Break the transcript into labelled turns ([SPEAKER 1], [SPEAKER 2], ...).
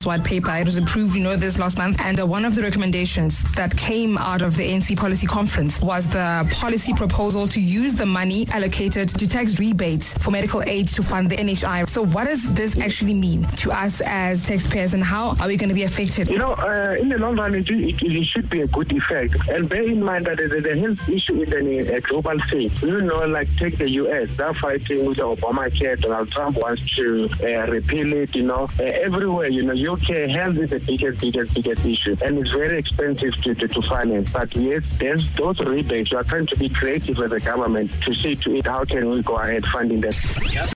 [SPEAKER 1] white paper. It was approved, this last month. And one of the recommendations that came out of the ANC policy conference was the policy proposal to use the money allocated to tax rebates for medical aid to fund the NHI. So what does this actually mean to us as taxpayers, and how are we going to be affected?
[SPEAKER 2] In the long run, it should be a good effect. And bear in mind that the health issue is a global thing. Like take the US, they're fighting with Obamacare. Donald Trump wants to repeal it. Everywhere, UK health is the biggest issue, and it's very expensive to finance. But yes, there's those rebates. We are trying to be creative as a government to see to it how can we go ahead funding that.